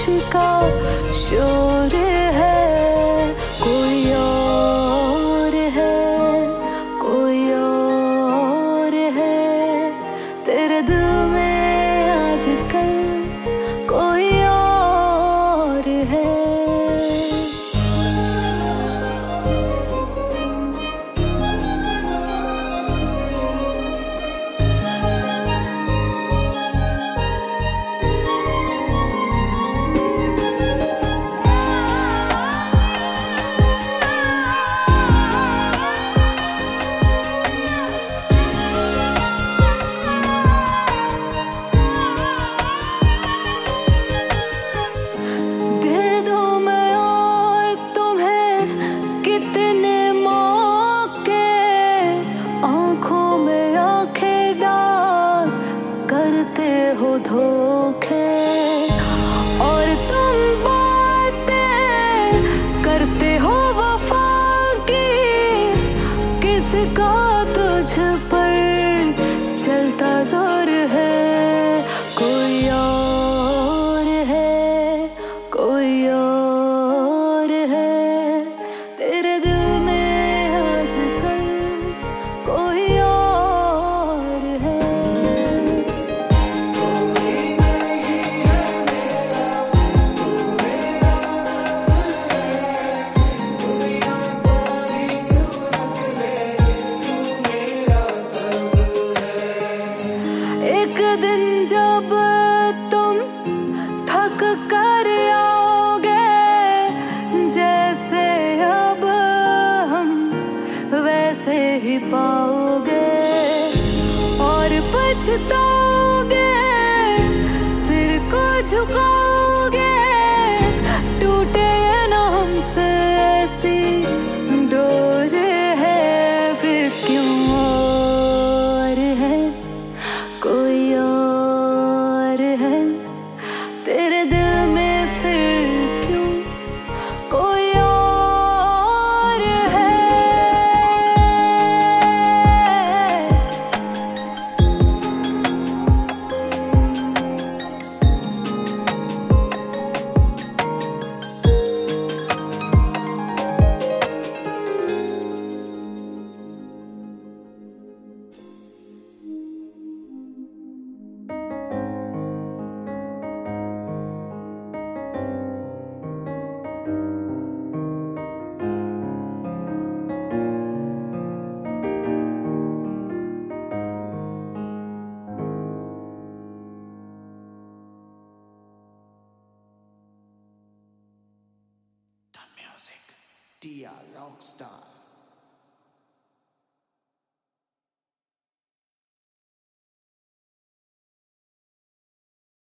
का शोर है, कोई और है, कोई और है तेरे दिल में आजकल, कोई और है। कितने मौके आंखों में आंखें डाल करते हो धोखे, और तुम बातें करते हो वफा की, किसका तुझ पर चलता जोर है, कोई और है, कोई और है तेरे दिल में आजकल, कोई और है। कोई नहीं है मेरा, तू मेरा रब है, दुनिया सारी तू रख ले, तू मेरा सब है। एक दिन जब तुम थक कर आओगे, जैसे अब हम वैसे ही पाओगे, और पछताओगे, सिर को झुकाओगे, टूटे ना हमसे ऐसी डोर है, फिर क्यों और है, कोई और है तेरे दिल में, फिर क्यों कोई और है। Music, DR Rockstar.